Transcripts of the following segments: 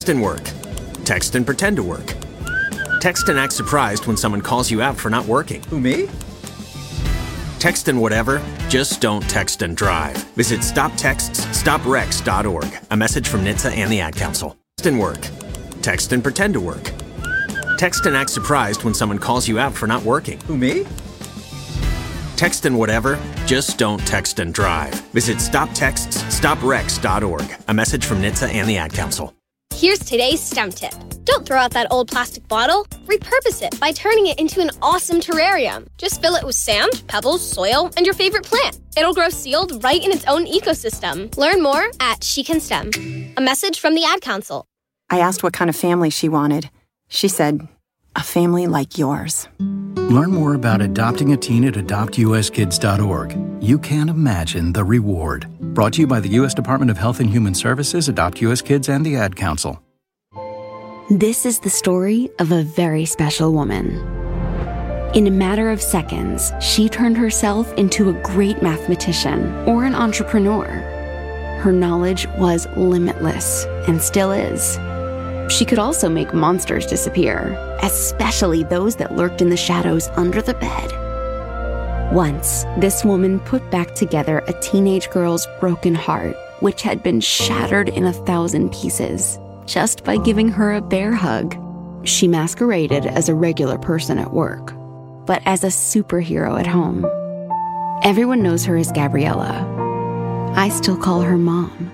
and work. Text and pretend to work. Text and act surprised when someone calls you out for not working. Who, me? Text and whatever, just don't text and drive. Visit StopTextsStopWrecks.org. A message from NHTSA and the Ad Council. Text and work. Text and pretend to work. Text and act surprised when someone calls you out for not working. Who, me? Text and whatever, just don't text and drive. Visit StopTextsStopWrecks.org. A message from NHTSA and the Ad Council. Here's today's STEM tip. Don't throw out that old plastic bottle. Repurpose it by turning it into an awesome terrarium. Just fill it with sand, pebbles, soil, and your favorite plant. It'll grow sealed right in its own ecosystem. Learn more at She Can STEM. A message from the Ad Council. I asked what kind of family she wanted. She said, a family like yours. Learn more about adopting a teen at adoptuskids.org. You can't imagine the reward. Brought to you by the U.S. Department of Health and Human Services, Adopt U.S. Kids, and the Ad Council. This is the story of a very special woman. In a matter of seconds, she turned herself into a great mathematician or an entrepreneur. Her knowledge was limitless and still is. She could also make monsters disappear, especially those that lurked in the shadows under the bed. Once, this woman put back together a teenage girl's broken heart, which had been shattered in 1,000 pieces, just by giving her a bear hug. She masqueraded as a regular person at work, but as a superhero at home. Everyone knows her as Gabriella. I still call her Mom.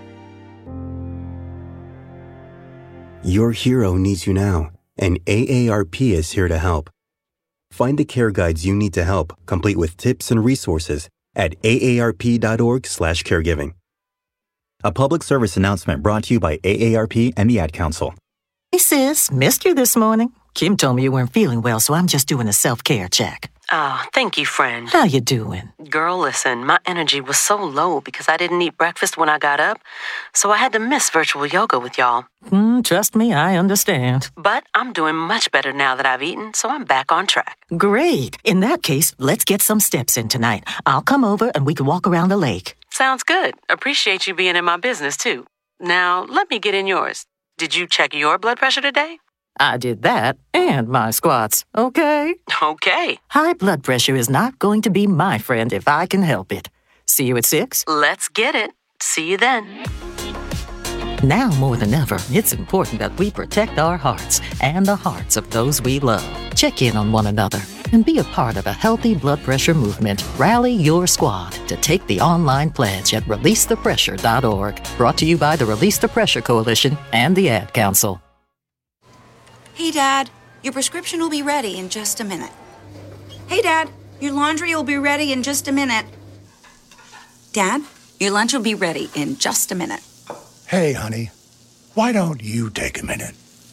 Your hero needs you now, and AARP is here to help. Find the care guides you need to help, complete with tips and resources at aarp.org/caregiving. A public service announcement brought to you by AARP and the Ad Council. Hey, sis, missed you this morning. Kim told me you weren't feeling well, so I'm just doing a self-care check. Oh, thank you, friend. How you doing? Girl, listen, my energy was so low because I didn't eat breakfast when I got up, so I had to miss virtual yoga with y'all. Trust me, I understand. But I'm doing much better now that I've eaten, so I'm back on track. Great. In that case, let's get some steps in tonight. I'll come over and we can walk around the lake. Sounds good. Appreciate you being in my business, too. Now, let me get in yours. Did you check your blood pressure today? I did that and my squats, okay? Okay. High blood pressure is not going to be my friend if I can help it. See you at 6? Let's get it. See you then. Now more than ever, it's important that we protect our hearts and the hearts of those we love. Check in on one another and be a part of a healthy blood pressure movement. Rally your squad to take the online pledge at releasethepressure.org. Brought to you by the Release the Pressure Coalition and the Ad Council. Hey, Dad, your prescription will be ready in just a minute. Hey, Dad, your laundry will be ready in just a minute. Dad, your lunch will be ready in just a minute. Hey, honey, why don't you take a minute?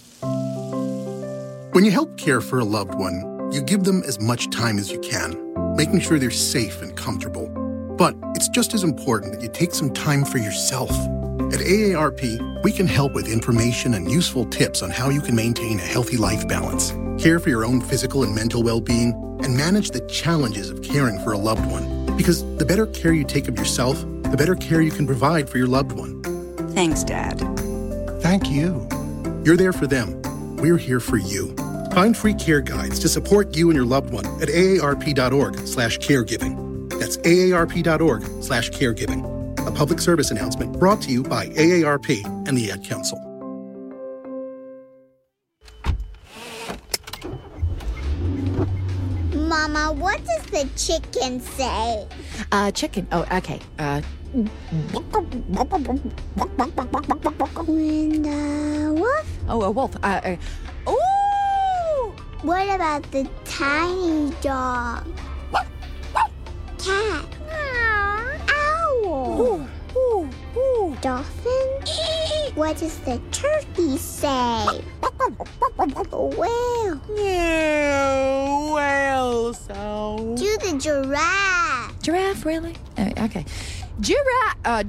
When you help care for a loved one, you give them as much time as you can, making sure they're safe and comfortable. But it's just as important that you take some time for yourself. At AARP, we can help with information and useful tips on how you can maintain a healthy life balance, care for your own physical and mental well-being, and manage the challenges of caring for a loved one. Because the better care you take of yourself, the better care you can provide for your loved one. Thanks, Dad. Thank you. You're there for them. We're here for you. Find free care guides to support you and your loved one at aarp.org/caregiving. That's aarp.org/caregiving. A public service announcement brought to you by AARP and the Ad Council. Mama, what does the chicken say? Chicken. Oh, okay. When the wolf? Oh, a wolf. Ooh! What about the tiny dog? Cat? Owl? Ooh, ooh, ooh. Dolphin? What does the turkey say? Whale? Yeah, whale sound. Do the giraffe. Giraffe, really? Okay. Giraffe.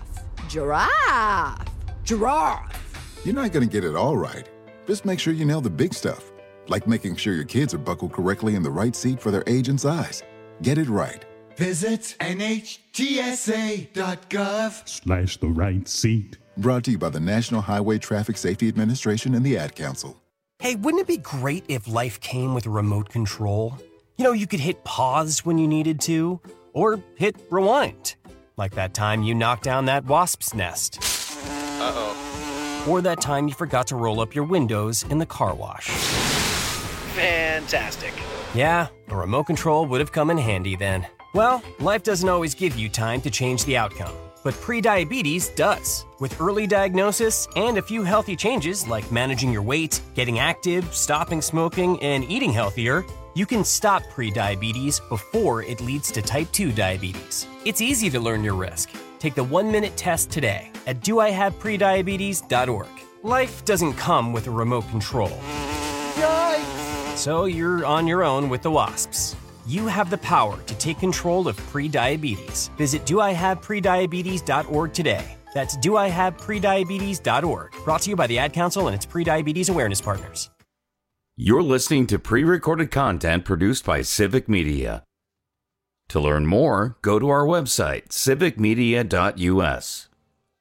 Giraffe. You're not going to get it all right. Just make sure you nail the big stuff, like making sure your kids are buckled correctly in the right seat for their age and size. Get it right. Visit NHTSA.gov/ the right seat. Brought to you by the National Highway Traffic Safety Administration and the Ad Council. Hey, wouldn't it be great if life came with a remote control? You know, you could hit pause when you needed to, or hit rewind. Like that time you knocked down that wasp's nest. Uh-oh. Or that time you forgot to roll up your windows in the car wash. Fantastic. Yeah, a remote control would have come in handy then. Well, life doesn't always give you time to change the outcome, but prediabetes does. With early diagnosis and a few healthy changes like managing your weight, getting active, stopping smoking, and eating healthier, you can stop prediabetes before it leads to type 2 diabetes. It's easy to learn your risk. Take the 1-minute test today at doihaveprediabetes.org. Life doesn't come with a remote control. Yikes! So you're on your own with the wasps. You have the power to take control of prediabetes. Visit doihaveprediabetes.org today. That's doihaveprediabetes.org. Brought to you by the Ad Council and its prediabetes awareness partners. You're listening to pre-recorded content produced by Civic Media. To learn more, go to our website, civicmedia.us.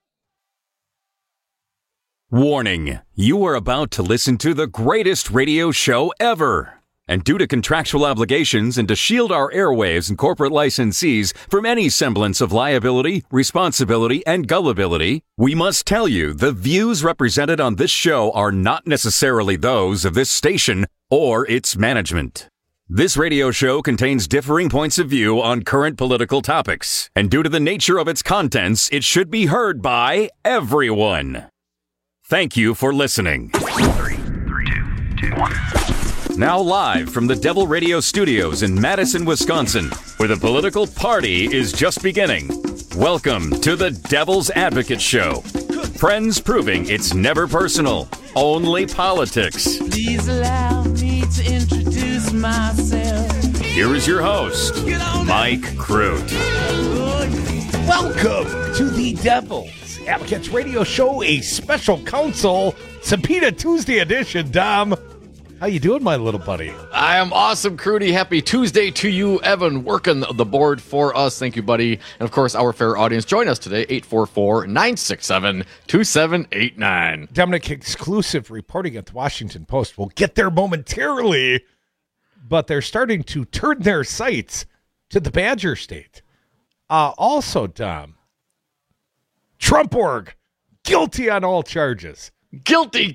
Warning, you are about to listen to the greatest radio show ever. And due to contractual obligations and to shield our airwaves and corporate licensees from any semblance of liability, responsibility, and gullibility, we must tell you the views represented on this show are not necessarily those of this station or its management. This radio show contains differing points of view on current political topics, and due to the nature of its contents, it should be heard by everyone. Thank you for listening. 3, 2, 2, 1. Now live from the Devil Radio Studios in Madison, Wisconsin, where the political party is just beginning. Welcome to the Devil's Advocate Show. Friends proving it's never personal, only politics. Please allow me to introduce myself. Here is your host, Mike Crute. Welcome to the Devil's Advocates Radio Show, a special counsel Subpoena Tuesday edition. Dom, how you doing, my little buddy? I am awesome, Crudy. Happy Tuesday to you, Evan, working the board for us. Thank you, buddy. And, of course, our fair audience. Join us today, 844-967-2789. Dominic, exclusive reporting at the Washington Post. We'll get there momentarily, but they're starting to turn their sights to the Badger State. Also, Dom, Trump.org, guilty on all charges. Guilty.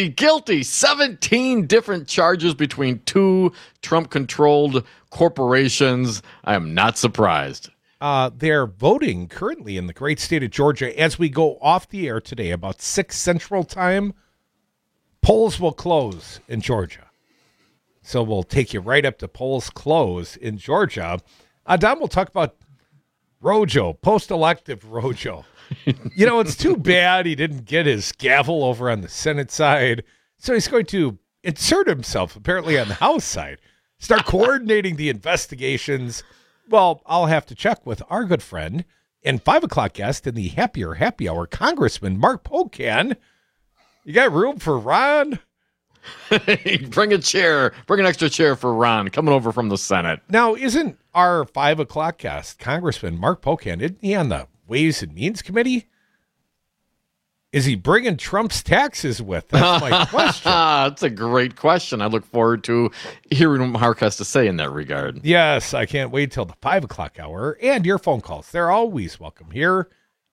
17 different charges between two Trump-controlled corporations. I am not surprised. They're voting currently in the great state of Georgia. As we go off the air today, about 6 Central Time, polls will close in Georgia. So we'll take you right up to polls close in Georgia. Don, we'll talk about Rojo, post-elective Rojo. You know, it's too bad he didn't get his gavel over on the Senate side. So he's going to insert himself, apparently, on the House side. Start coordinating the investigations. Well, I'll have to check with our good friend and 5 o'clock guest in the Happier Happy Hour, Congressman Mark Pocan. You got room for Ron? Bring an extra chair for Ron coming over from the Senate. Now, isn't our 5 o'clock guest, Congressman Mark Pocan, isn't he on the Ways and Means Committee? Is he bringing Trump's taxes with? That's my question. That's a great question. I look forward to hearing what Mark has to say in that regard. Yes, I can't wait till the 5 o'clock hour. And your phone calls. They're always welcome here.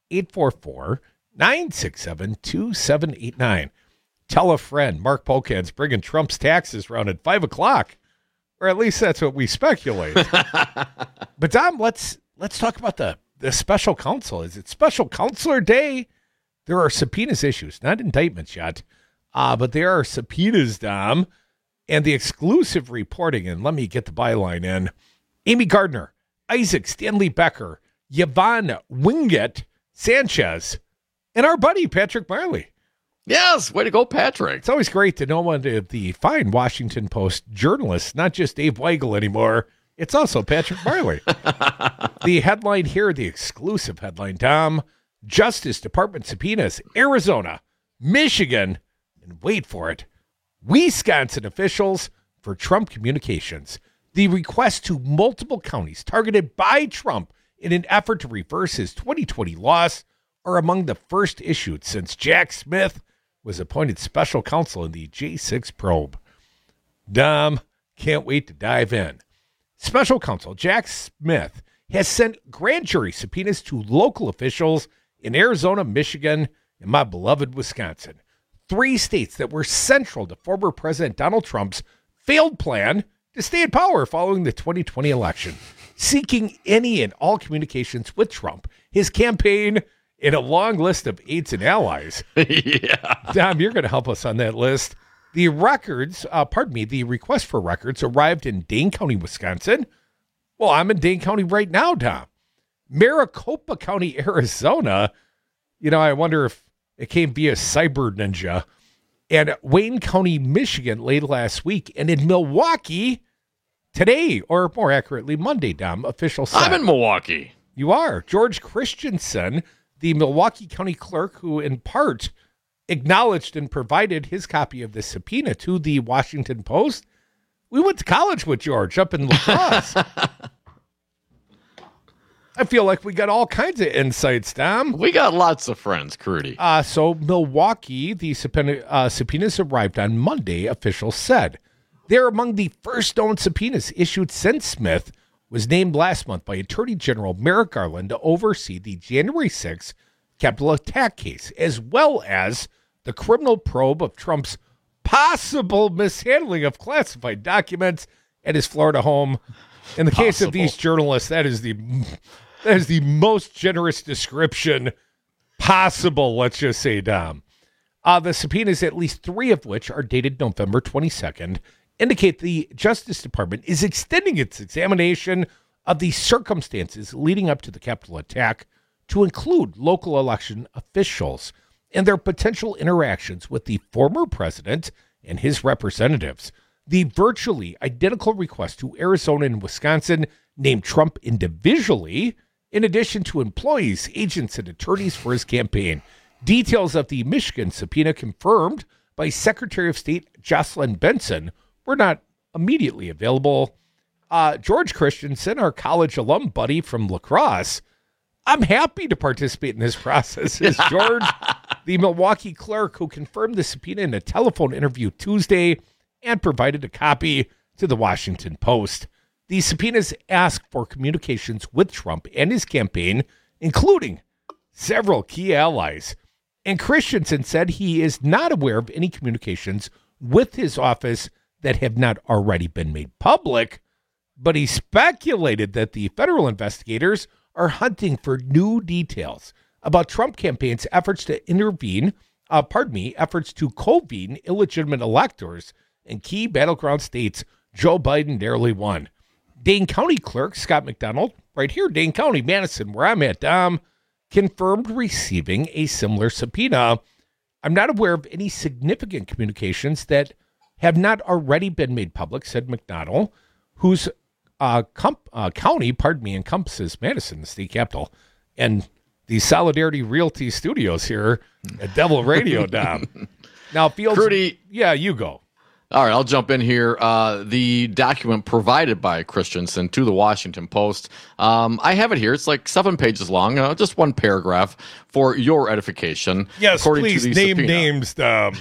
844-967-2789. Tell a friend. Mark Pocan's bringing Trump's taxes around at 5 o'clock. Or at least that's what we speculate. But Dom, let's talk about the special counsel. Is it special counselor day? There are subpoenas issues, not indictments yet, but there are subpoenas, Dom, and the exclusive reporting, and let me get the byline in. Amy Gardner, Isaac Stanley Becker, Yvonne Wingett Sanchez, and our buddy Patrick Marley. Yes, way to go, Patrick. It's always great to know one of the fine Washington Post journalists, not just Dave Weigel anymore. It's also Patrick Marley. The headline here, the exclusive headline, Dom, Justice Department subpoenas Arizona, Michigan, and wait for it, Wisconsin officials for Trump communications. The request to multiple counties targeted by Trump in an effort to reverse his 2020 loss are among the first issued since Jack Smith was appointed special counsel in the J6 probe. Dom, can't wait to dive in. Special counsel Jack Smith has sent grand jury subpoenas to local officials in Arizona, Michigan, and my beloved Wisconsin, 3 states that were central to former President Donald Trump's failed plan to stay in power following the 2020 election, seeking any and all communications with Trump, his campaign, and a long list of aides and allies. Yeah. Dom, you're going to help us on that list. The request for records arrived in Dane County, Wisconsin. Well, I'm in Dane County right now, Dom. Maricopa County, Arizona. I wonder if it came via Cyber Ninja. And Wayne County, Michigan, late last week. And in Milwaukee today, or more accurately, Monday, Dom, official said. I'm in Milwaukee. You are. George Christensen, the Milwaukee County clerk, who in part acknowledged and provided his copy of the subpoena to the Washington Post. We went to college with George up in La Crosse. I feel like we got all kinds of insights, Dom. We got lots of friends, Crudy. So Milwaukee, the subpoenas arrived on Monday, officials said. They're among the first known subpoenas issued since Smith was named last month by Attorney General Merrick Garland to oversee the January 6th Capitol attack case, as well as the criminal probe of Trump's possible mishandling of classified documents at his Florida home. In the case of these journalists, that is the most generous description possible, let's just say, Dom. The subpoenas, at least 3 of which are dated November 22nd, indicate the Justice Department is extending its examination of the circumstances leading up to the Capitol attack to include local election officials and their potential interactions with the former president and his representatives. The virtually identical request to Arizona and Wisconsin named Trump individually, in addition to employees, agents, and attorneys for his campaign. Details of the Michigan subpoena confirmed by Secretary of State Jocelyn Benson were not immediately available. George Christensen, our college alum buddy from La Crosse, I'm happy to participate in this process. Is George, the Milwaukee clerk who confirmed the subpoena in a telephone interview Tuesday and provided a copy to the Washington Post. The subpoenas ask for communications with Trump and his campaign, including several key allies. And Christensen said he is not aware of any communications with his office that have not already been made public, but he speculated that the federal investigators are hunting for new details about Trump campaign's efforts to efforts to convene illegitimate electors in key battleground states Joe Biden narrowly won. Dane County Clerk Scott McDonald, right here, Dane County, Madison, where I'm at, Dom, confirmed receiving a similar subpoena. I'm not aware of any significant communications that have not already been made public, said McDonald, whose county, encompasses Madison, the state capital, and the Solidarity Realty Studios here at Devil Radio, Dom. Now, Fields, Crudy, yeah, you go. All right, I'll jump in here. The document provided by Christensen to the Washington Post, I have it here. It's like 7 pages long, just one paragraph for your edification. Yes, please name names.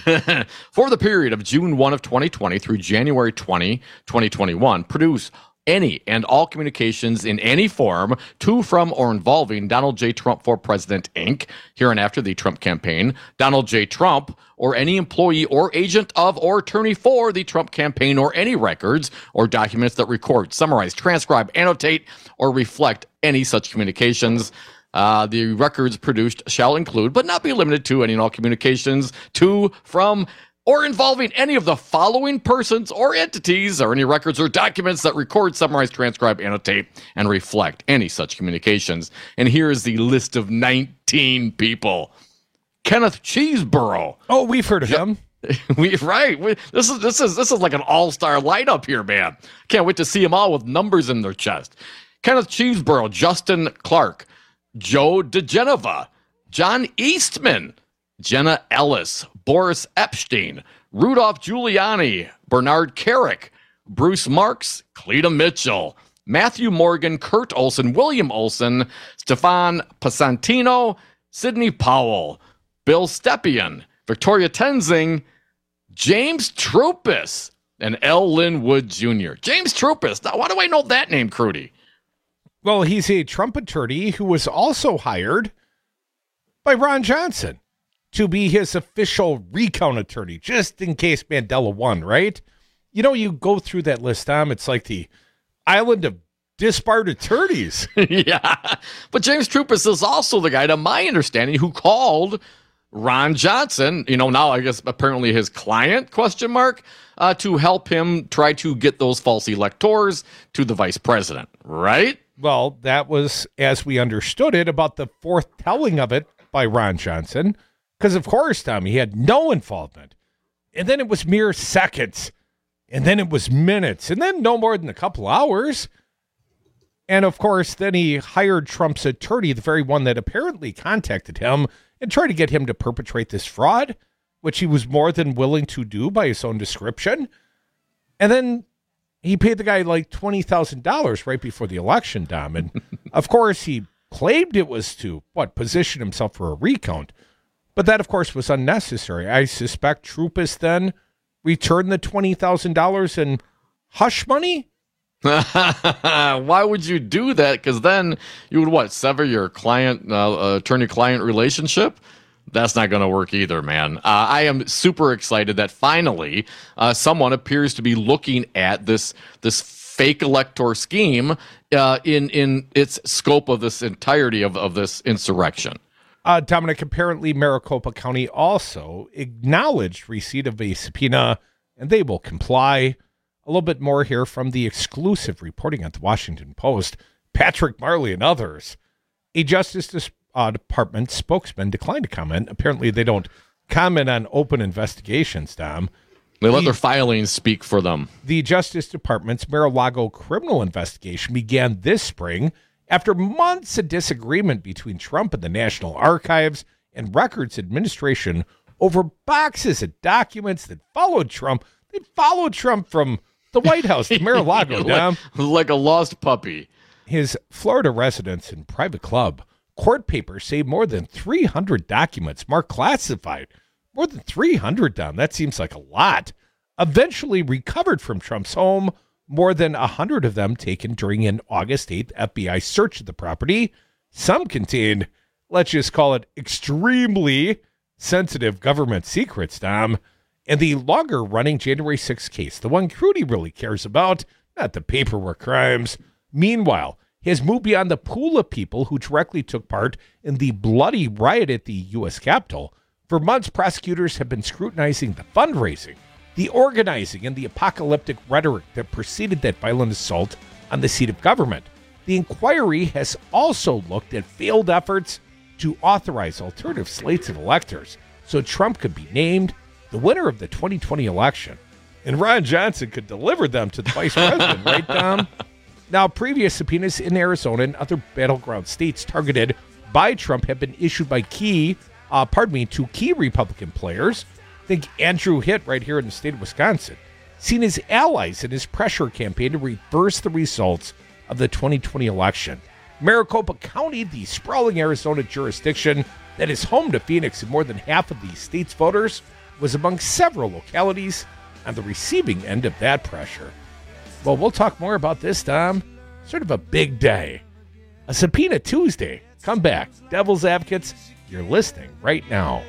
For the period of June 1 of 2020 through January 20, 2021, produce any and all communications in any form to, from, or involving Donald J. Trump for President, Inc., hereinafter the Trump campaign, Donald J. Trump, or any employee or agent of or attorney for the Trump campaign, or any records or documents that record, summarize, transcribe, annotate, or reflect any such communications. The records produced shall include, but not be limited to, any and all communications to, from, or involving any of the following persons or entities, or any records or documents that record, summarize, transcribe, annotate, and reflect any such communications. And here is the list of 19 people. Kenneth Cheeseborough. Oh, we've heard of him. This is like an all-star lineup here, man. Can't wait to see them all with numbers in their chest. Kenneth Cheeseborough, Justin Clark, Joe DeGenova, John Eastman, Jenna Ellis, Boris Epstein, Rudolph Giuliani, Bernard Carrick, Bruce Marks, Cleta Mitchell, Matthew Morgan, Kurt Olson, William Olson, Stefan Pasantino, Sidney Powell, Bill Stepien, Victoria Tenzing, James Troupis, and L. Lynn Wood Jr. James Troupis. Now, why do I know that name, Crudy? Well, he's a Trump attorney who was also hired by Ron Johnson to be his official recount attorney, just in case Mandela won, right? You know, you go through that list, Tom, it's like the island of disbarred attorneys. Yeah, but James Troupis is also the guy, to my understanding, who called Ron Johnson, now I guess apparently his client, to help him try to get those false electors to the vice president, right? Well, that was, as we understood it, about the fourth telling of it by Ron Johnson, because of course, Tom, he had no involvement. And then it was mere seconds, and then it was minutes, and then no more than a couple hours. And of course, then he hired Trump's attorney, the very one that apparently contacted him and tried to get him to perpetrate this fraud, which he was more than willing to do by his own description. And then he paid the guy like $20,000 right before the election, Dom. And of course, he claimed it was to, position himself for a recount. But that, of course, was unnecessary. I suspect Troupis then returned the $20,000 in hush money. Why would you do that? Because then you would sever your attorney-client relationship? That's not going to work either, man. I am super excited that finally someone appears to be looking at this fake elector scheme in its scope of this entirety of this insurrection. Dominic, apparently Maricopa County also acknowledged receipt of a subpoena, and they will comply. A little bit more here from the exclusive reporting at the Washington Post. Patrick Marley and others. A Justice Department spokesman declined to comment. Apparently they don't comment on open investigations, Dom. They let their filings speak for them. The Justice Department's Mar-a-Lago criminal investigation began this spring after months of disagreement between Trump and the National Archives and Records Administration over boxes of documents that followed Trump. They followed Trump from the White House to Mar-a-Lago, Dom. Like a lost puppy. His Florida residence and private club. Court papers say more than 300 documents marked classified. More than 300, Dom. That seems like a lot. Eventually recovered from Trump's home, more than 100 of them taken during an August 8th FBI search of the property. Some contained, let's just call it, extremely sensitive government secrets, Dom. And the longer-running January 6th case, the one Crudy really cares about, not the paperwork crimes, meanwhile, has moved beyond the pool of people who directly took part in the bloody riot at the U.S. Capitol. For months, prosecutors have been scrutinizing the fundraising, the organizing, and the apocalyptic rhetoric that preceded that violent assault on the seat of government. The inquiry has also looked at failed efforts to authorize alternative slates of electors so Trump could be named the winner of the 2020 election. And Ron Johnson could deliver them to the vice president, right, Tom? Now, previous subpoenas in Arizona and other battleground states targeted by Trump have been issued by two key Republican players. Think Andrew Hitt right here in the state of Wisconsin, seen as allies in his pressure campaign to reverse the results of the 2020 election. Maricopa County, the sprawling Arizona jurisdiction that is home to Phoenix and more than half of the state's voters, was among several localities on the receiving end of that pressure. Well, we'll talk more about this, Tom. Sort of a big day. A Subpoena Tuesday. Come back. Devil's Advocates, you're listening right now.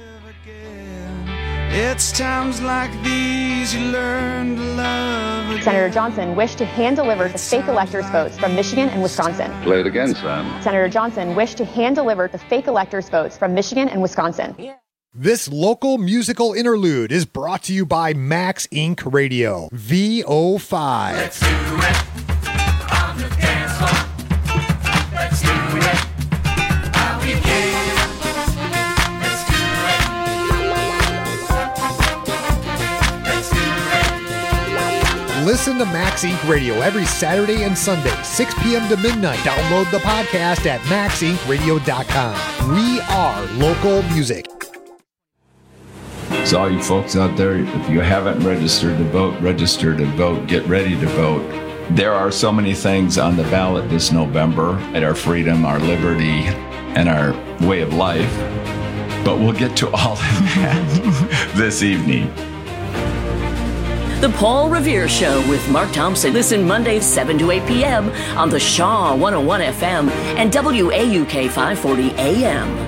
It's times like these you learn to love again. Senator Johnson wished to hand-deliver the fake electors' votes from Michigan and Wisconsin. Play it again, Sam. Senator Johnson wished to hand-deliver the fake electors' votes from Michigan and Wisconsin. This local musical interlude is brought to you by Max Inc. Radio, VO5. Let's do it on the dance floor. Let's do it. I'll be here. Let's do it. Let's do it. Listen to Max Inc. Radio every Saturday and Sunday, 6 p.m. to midnight. Download the podcast at maxincradio.com. We are local music. So all you folks out there, if you haven't registered to vote, register to vote, get ready to vote. There are so many things on the ballot this November at our freedom, our liberty, and our way of life. But we'll get to all of that this evening. The Paul Revere Show with Mark Thompson. Listen Mondays 7 to 8 p.m. on the Shaw 101 FM and WAUK 540 AM.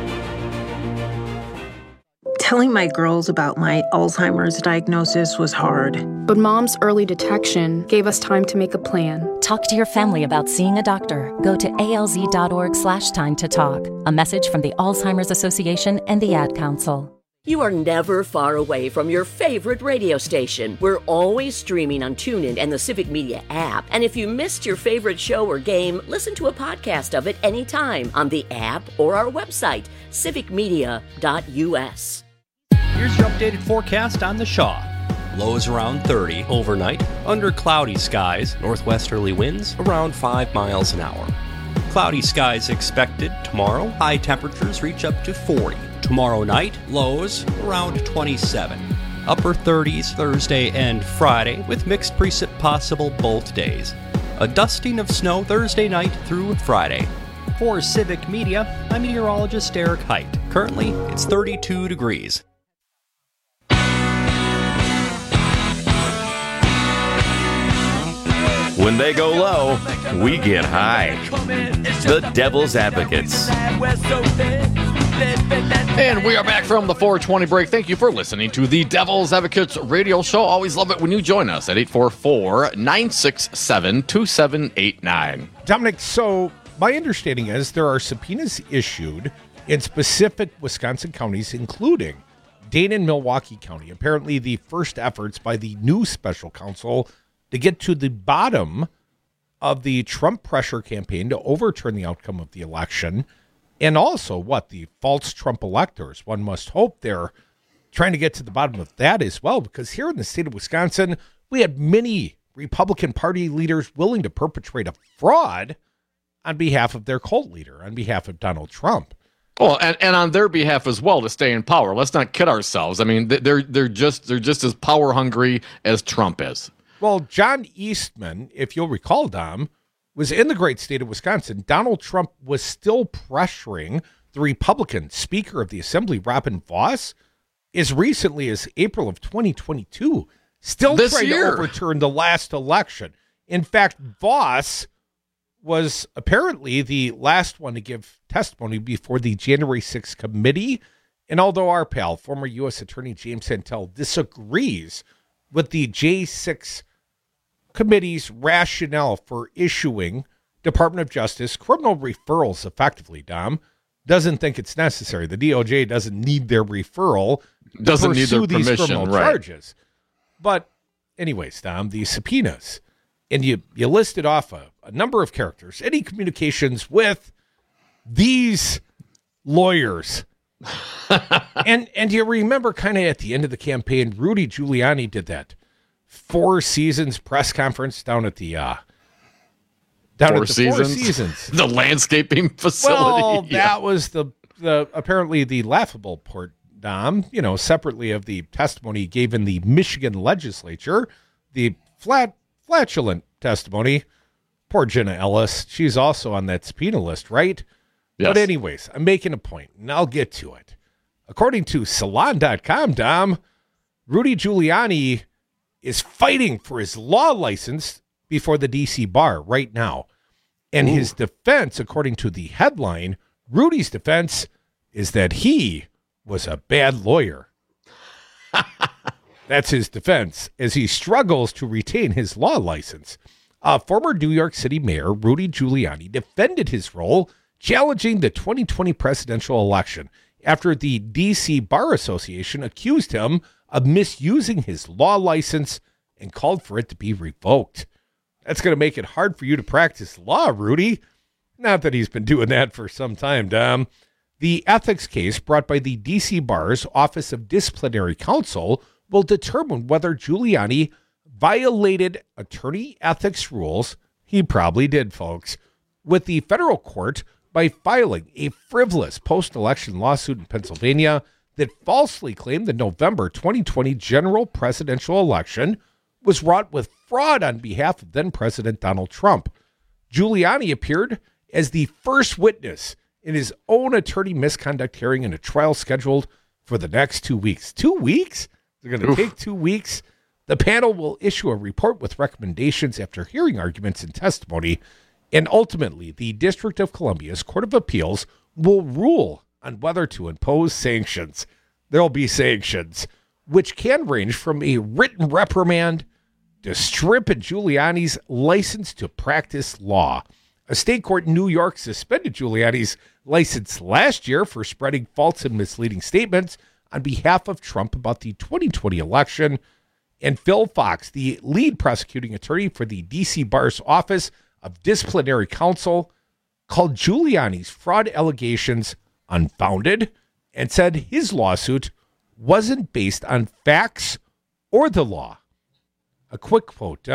Telling my girls about my Alzheimer's diagnosis was hard. But Mom's early detection gave us time to make a plan. Talk to your family about seeing a doctor. Go to alz.org/time to talk. A message from the Alzheimer's Association and the Ad Council. You are never far away from your favorite radio station. We're always streaming on TuneIn and the Civic Media app. And if you missed your favorite show or game, listen to a podcast of it anytime on the app or our website, civicmedia.us. Here's your updated forecast on the Shaw. Lows around 30 overnight, under cloudy skies, northwesterly winds around 5 miles an hour. Cloudy skies expected tomorrow, high temperatures reach up to 40. Tomorrow night, lows around 27. Upper 30s Thursday and Friday with mixed precip possible both days. A dusting of snow Thursday night through Friday. For Civic Media, I'm meteorologist Eric Height. Currently, it's 32 degrees. When they go low, we get high. The Devil's Advocates. And we are back from the 420 break. Thank you for listening to the Devil's Advocates radio show. Always love it when you join us at 844-967-2789. Dominic, so my understanding is there are subpoenas issued in specific Wisconsin counties, including Dane and Milwaukee County. Apparently the first efforts by the new special counsel to get to the bottom of the Trump pressure campaign to overturn the outcome of the election. And also, the false Trump electors. One must hope they're trying to get to the bottom of that as well, because here in the state of Wisconsin, we had many Republican Party leaders willing to perpetrate a fraud on behalf of their cult leader, on behalf of Donald Trump. Well, and on their behalf as well to stay in power. Let's not kid ourselves. I mean, they're just as power hungry as Trump is. Well, John Eastman, if you'll recall, Dom, was in the great state of Wisconsin. Donald Trump was still pressuring the Republican Speaker of the Assembly, Robin Vos, as recently as April of 2022, still trying to overturn the last election. In fact, Vos was apparently the last one to give testimony before the January 6th committee. And although our pal, former U.S. Attorney James Santel, disagrees with the J6 committee's rationale for issuing Department of Justice criminal referrals effectively, Dom, doesn't think it's necessary. The DOJ doesn't need their referral to pursue these criminal charges. But anyways, Dom, the subpoenas, and you listed off a number of characters, any communications with these lawyers. and you remember kind of at the end of the campaign, Rudy Giuliani did that Four Seasons press conference down at the Four Seasons, the landscaping facility. Well, that was the apparently the laughable part, Dom. Separately of the testimony he gave in the Michigan legislature, the flatulent testimony. Poor Jenna Ellis, she's also on that subpoena list, right? Yes. But anyways, I'm making a point, and I'll get to it. According to Salon.com, Dom, Rudy Giuliani is fighting for his law license before the D.C. bar right now. And his defense, according to the headline, Rudy's defense is that he was a bad lawyer. That's his defense, as he struggles to retain his law license. Former New York City Mayor Rudy Giuliani defended his role challenging the 2020 presidential election after the D.C. Bar Association accused him of misusing his law license and called for it to be revoked. That's going to make it hard for you to practice law, Rudy. Not that he's been doing that for some time, Dom. The ethics case brought by the D.C. Bar's Office of Disciplinary Counsel will determine whether Giuliani violated attorney ethics rules. He probably did, folks, with the federal court by filing a frivolous post-election lawsuit in Pennsylvania that falsely claimed the November 2020 general presidential election was wrought with fraud on behalf of then-President Donald Trump. Giuliani appeared as the first witness in his own attorney misconduct hearing in a trial scheduled for the next 2 weeks. 2 weeks? They're going to take 2 weeks. The panel will issue a report with recommendations after hearing arguments and testimony, and ultimately, the District of Columbia's Court of Appeals will rule on whether to impose sanctions. There'll be sanctions, which can range from a written reprimand to stripping Giuliani's license to practice law. A state court in New York suspended Giuliani's license last year for spreading false and misleading statements on behalf of Trump about the 2020 election. And Phil Fox, the lead prosecuting attorney for the D.C. Bar's Office of Disciplinary Counsel, called Giuliani's fraud allegations unfounded and said his lawsuit wasn't based on facts or the law. A quick quote.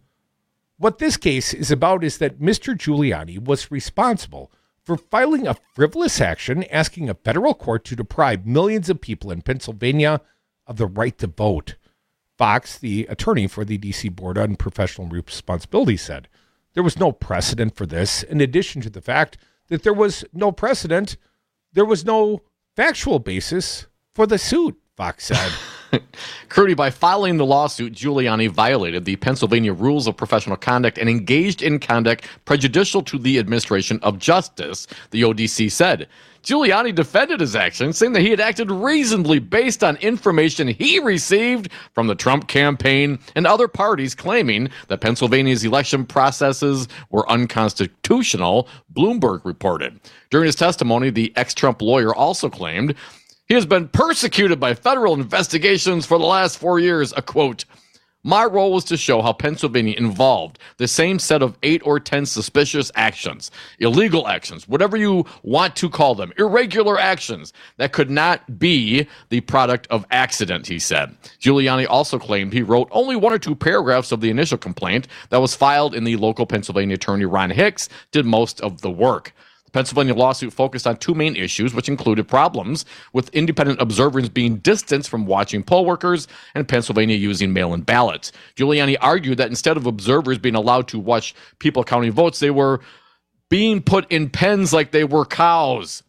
What this case is about is that Mr. Giuliani was responsible for filing a frivolous action asking a federal court to deprive millions of people in Pennsylvania of the right to vote. Fox, the attorney for the D.C. Board on Professional Responsibility, said there was no precedent for this. In addition to the fact that there was no precedent, there was no factual basis for the suit, Fox said. Crudy, by filing the lawsuit, Giuliani violated the Pennsylvania Rules of Professional Conduct and engaged in conduct prejudicial to the administration of justice, the ODC said. Giuliani defended his actions, saying that he had acted reasonably based on information he received from the Trump campaign and other parties claiming that Pennsylvania's election processes were unconstitutional, Bloomberg reported. During his testimony, the ex-Trump lawyer also claimed he has been persecuted by federal investigations for the last 4 years, a quote. My role was to show how Pennsylvania involved the same set of 8 or 10 suspicious actions, illegal actions, whatever you want to call them, irregular actions that could not be the product of accident, he said. Giuliani also claimed he wrote only 1 or 2 paragraphs of the initial complaint that was filed, and the local Pennsylvania attorney Ron Hicks did most of the work. The Pennsylvania lawsuit focused on 2 main issues, which included problems with independent observers being distanced from watching poll workers and Pennsylvania using mail-in ballots. Giuliani argued that instead of observers being allowed to watch people counting votes, they were being put in pens like they were cows.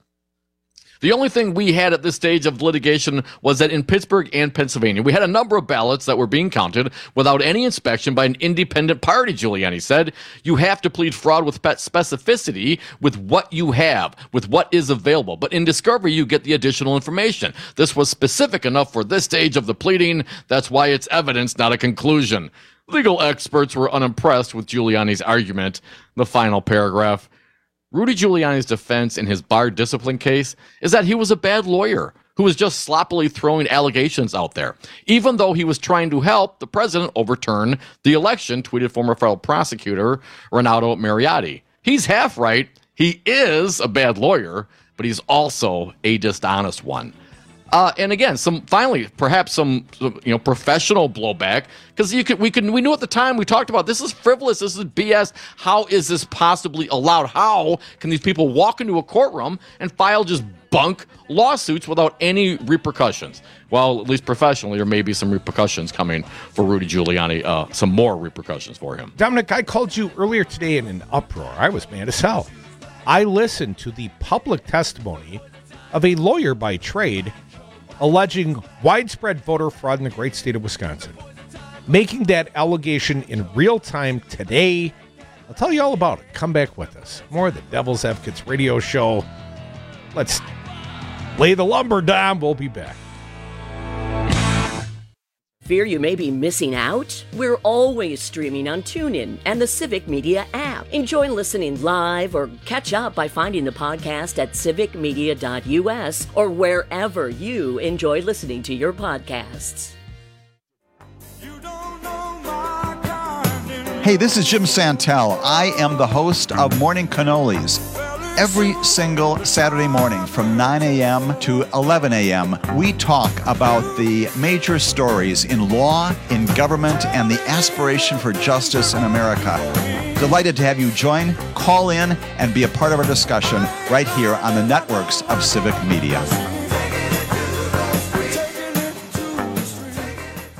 The only thing we had at this stage of litigation was that in Pittsburgh and Pennsylvania, we had a number of ballots that were being counted without any inspection by an independent party, Giuliani said. You have to plead fraud with specificity with what you have, with what is available. But in discovery, you get the additional information. This was specific enough for this stage of the pleading. That's why it's evidence, not a conclusion. Legal experts were unimpressed with Giuliani's argument. The final paragraph. Rudy Giuliani's defense in his Barr discipline case is that he was a bad lawyer who was just sloppily throwing allegations out there. Even though he was trying to help the president overturn the election, tweeted former federal prosecutor Renato Mariotti. He's half right. He is a bad lawyer, but he's also a dishonest one. And again, perhaps some professional blowback, because we knew at the time, we talked about this is frivolous, this is BS. How is this possibly allowed? How can these people walk into a courtroom and file just bunk lawsuits without any repercussions? Well, at least professionally, there may be some repercussions coming for Rudy Giuliani, some more repercussions for him. Dominic, I called you earlier today in an uproar. I was mad as hell. I listened to the public testimony of a lawyer by trade alleging widespread voter fraud in the great state of Wisconsin. Making that allegation in real time today. I'll tell you all about it. Come back with us. More of the Devil's Advocates radio show. Let's lay the lumber down. We'll be back. Fear you may be missing out? We're always streaming on TuneIn and the Civic Media app. Enjoy listening live or catch up by finding the podcast at civicmedia.us or wherever you enjoy listening to your podcasts. Hey, this is Jim Santel. I am the host of Morning Cannolis. Every single Saturday morning from 9 a.m. to 11 a.m., we talk about the major stories in law, in government, and the aspiration for justice in America. Delighted to have you join, call in, and be a part of our discussion right here on the networks of Civic Media.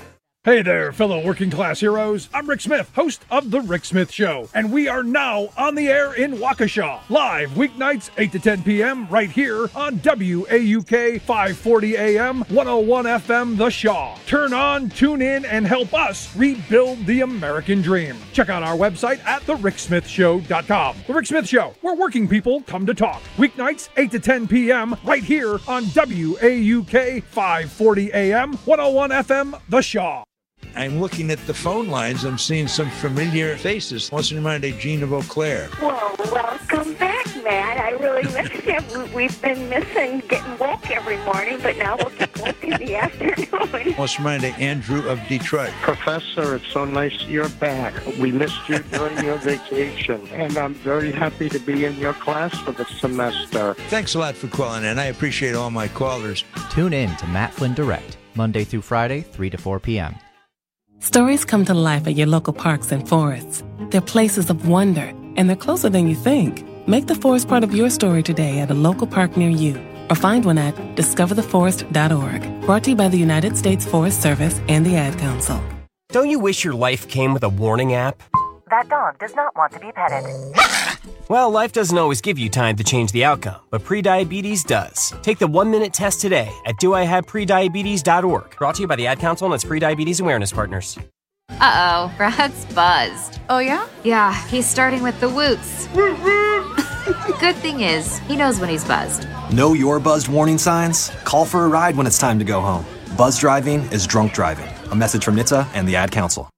Hey there, fellow working class heroes. I'm Rick Smith, host of The Rick Smith Show, and we are now on the air in Waukesha, live weeknights 8 to 10 p.m. right here on WAUK 540 AM, 101 FM, The Shaw. Turn on, tune in, and help us rebuild the American dream. Check out our website at thericksmithshow.com. The Rick Smith Show, where working people come to talk. Weeknights 8 to 10 p.m. right here on WAUK 540 AM, 101 FM, The Shaw. I'm looking at the phone lines. I'm seeing some familiar faces. What's in mind of Gina Beauclair? Well, welcome back, Matt. I really miss you. We've been missing getting woke every morning, but now we'll get woke in the afternoon. What's in mind of Andrew of Detroit? Professor, it's so nice you're back. We missed you during your vacation, and I'm very happy to be in your class for the semester. Thanks a lot for calling in. I appreciate all my callers. Tune in to Matt Flynn Direct, Monday through Friday, 3 to 4 p.m. Stories come to life at your local parks and forests. They're places of wonder, and they're closer than you think. Make the forest part of your story today at a local park near you, or find one at discovertheforest.org. Brought to you by the United States Forest Service and the Ad Council. Don't you wish your life came with a warning app? That dog does not want to be petted. Well, life doesn't always give you time to change the outcome, but prediabetes does. Take the 1-minute test today at doihaveprediabetes.org. Brought to you by the Ad Council and its pre-diabetes awareness partners. Uh-oh, Brad's buzzed. Oh, yeah? Yeah, he's starting with the woots. Good thing is, he knows when he's buzzed. Know your buzzed warning signs? Call for a ride when it's time to go home. Buzz driving is drunk driving. A message from NHTSA and the Ad Council.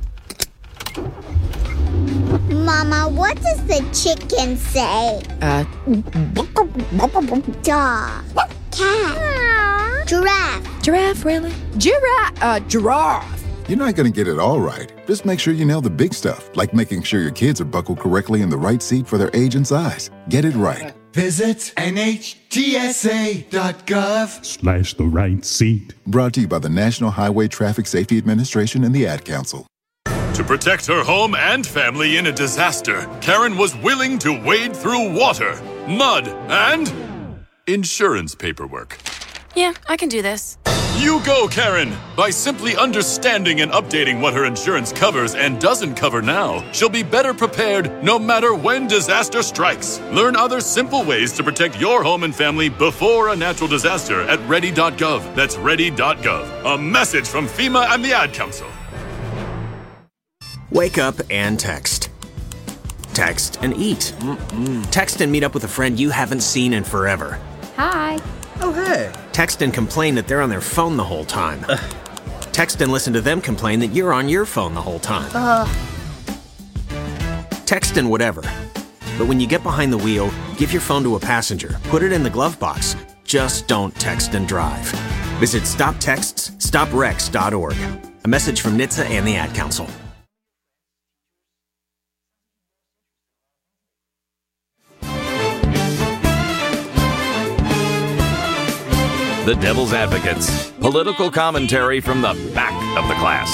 Mama, what does the chicken say? Dog. Cat. Giraffe. Giraffe, really? Giraffe. You're not going to get it all right. Just make sure you nail the big stuff, like making sure your kids are buckled correctly in the right seat for their age and size. Get it right. Visit NHTSA.gov/the right seat. Brought to you by the National Highway Traffic Safety Administration and the Ad Council. To protect her home and family in a disaster, Karen was willing to wade through water, mud, and insurance paperwork. Yeah, I can do this. You go, Karen! By simply understanding and updating what her insurance covers and doesn't cover now, she'll be better prepared no matter when disaster strikes. Learn other simple ways to protect your home and family before a natural disaster at ready.gov. That's ready.gov. A message from FEMA and the Ad Council. Wake up and text. Text and eat. Text and meet up with a friend you haven't seen in forever. Hi. Oh, hey. Text and complain that they're on their phone the whole time. Text and listen to them complain that you're on your phone the whole time. Text and whatever. But when you get behind the wheel, give your phone to a passenger. Put it in the glove box. Just don't text and drive. Visit StopTextsStopWrecks.org. A message from NHTSA and the Ad Council. The Devil's Advocates. Political commentary from the back of the class.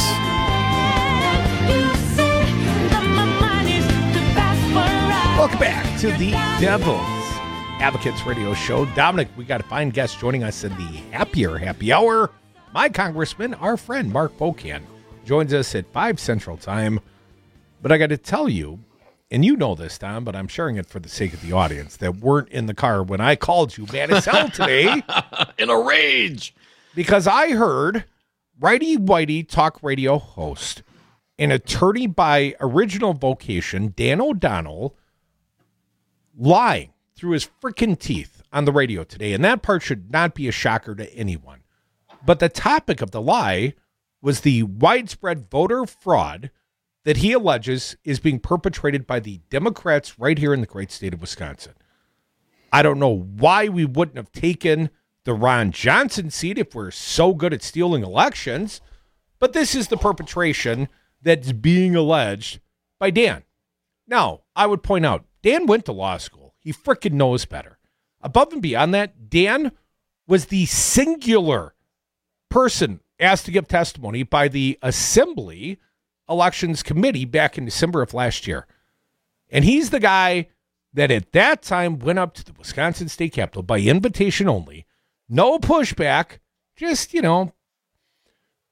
Welcome back to the Devil's Advocates Radio Show. Dominic, we got a fine guest joining us in the happy hour. My congressman, our friend Mark Pocan, joins us at 5 Central Time. But I got to tell you, and you know this, Tom, but I'm sharing it for the sake of the audience that weren't in the car when I called you mad as hell today. In a rage. Because I heard Righty Whitey talk radio host, an attorney by original vocation, Dan O'Donnell, lying through his freaking teeth on the radio today. And that part should not be a shocker to anyone. But the topic of the lie was the widespread voter fraud that he alleges is being perpetrated by the Democrats right here in the great state of Wisconsin. I don't know why we wouldn't have taken the Ron Johnson seat if we're so good at stealing elections, but this is the perpetration that's being alleged by Dan. Now, I would point out, Dan went to law school. He frickin' knows better. Above and beyond that, Dan was the singular person asked to give testimony by the Assembly Elections Committee back in December of last year. And he's the guy that at that time went up to the Wisconsin State Capitol by invitation only. No pushback, just,